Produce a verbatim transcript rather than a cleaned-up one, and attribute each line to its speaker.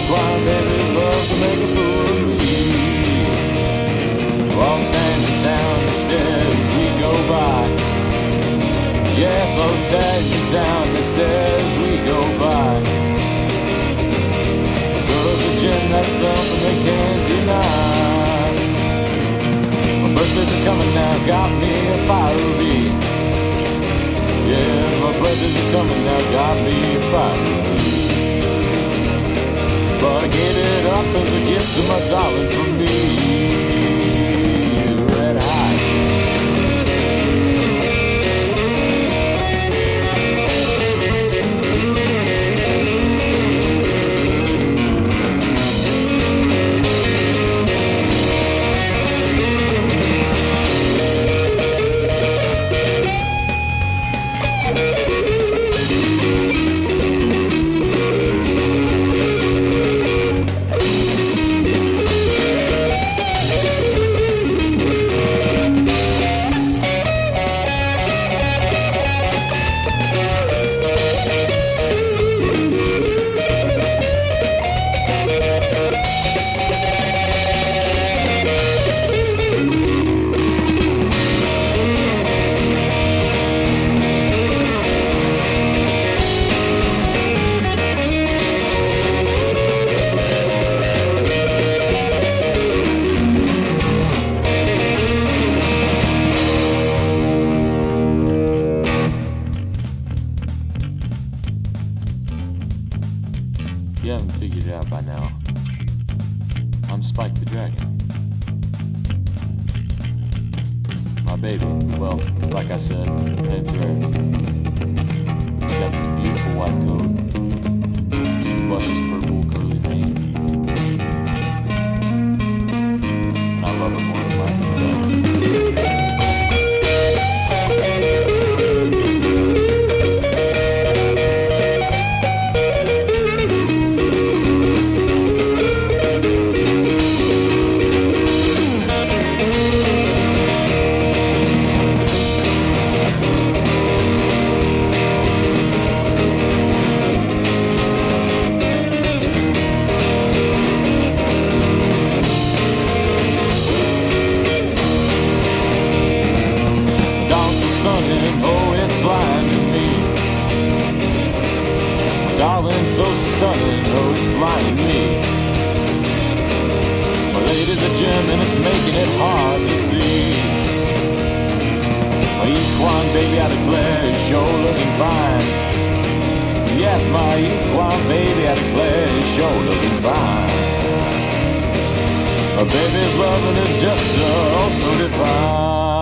Speaker 1: Equine babies love to make a fool of me. All stands in town, the stairs we go by. Yes, all stands in town, the stairs we go by. Girls are gin, that's something they can't deny. My birthdays are coming now, got me a fiery. Yes, my birthdays are coming now, got me a fiery. But I gave it up as a gift to my darling from me. Red hot. If you haven't figured it out by now, I'm Spike the Dragon. My baby, well, like I said, her name's Rarity. She's got this beautiful white coat, this luscious purple curly mane, and I love her more than life itself. Darling, so stunning, oh, it's blinding me. My lady's a gem and it's making it hard to see. My equine baby, I declare, is sure looking fine. Yes, my equine baby, I declare, is sure looking fine. My baby's loving is just oh so divine.